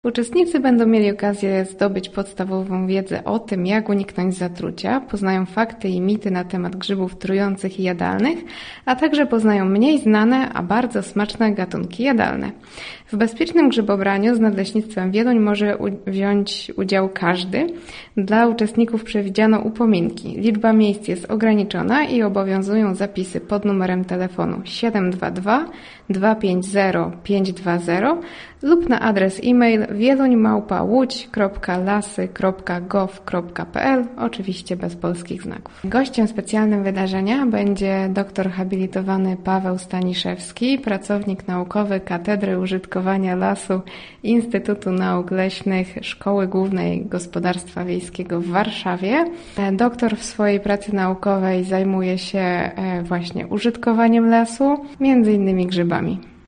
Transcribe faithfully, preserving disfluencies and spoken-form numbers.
Uczestnicy będą mieli okazję zdobyć podstawową wiedzę o tym, jak uniknąć zatrucia, poznają fakty i mity na temat grzybów trujących i jadalnych, a także poznają mniej znane, a bardzo smaczne gatunki jadalne. W bezpiecznym grzybobraniu z Nadleśnictwem Wieluń może u- wziąć udział każdy. Dla uczestników przewidziano upominki. Liczba miejsc jest ograniczona i obowiązują zapisy pod numerem telefonu siedem dwa dwa dwa pięć zero pięć dwa zero lub na adres e-mail wieluń małpa łódź kropka lasy kropka gov kropka pl, oczywiście bez polskich znaków. Gościem specjalnym wydarzenia będzie doktor habilitowany Paweł Staniszewski, pracownik naukowy Katedry Użytkowania Lasu Instytutu Nauk Leśnych Szkoły Głównej Gospodarstwa Wiejskiego w Warszawie. Doktor w swojej pracy naukowej zajmuje się właśnie użytkowaniem lasu, między innymi grzybami.